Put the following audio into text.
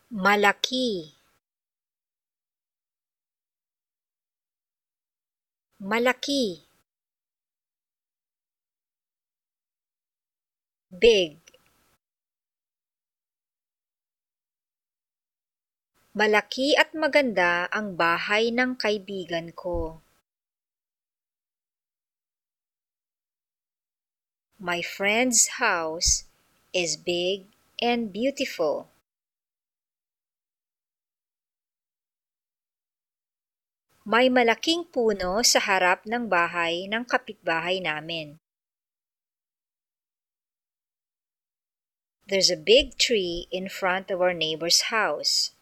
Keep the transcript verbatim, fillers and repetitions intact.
Malaki. Malaki. Big. Malaki at maganda ang bahay ng kaibigan ko. My friend's house is big and beautiful. May malaking puno sa harap ng bahay ng kapitbahay namin. There's a big tree in front of our neighbor's house.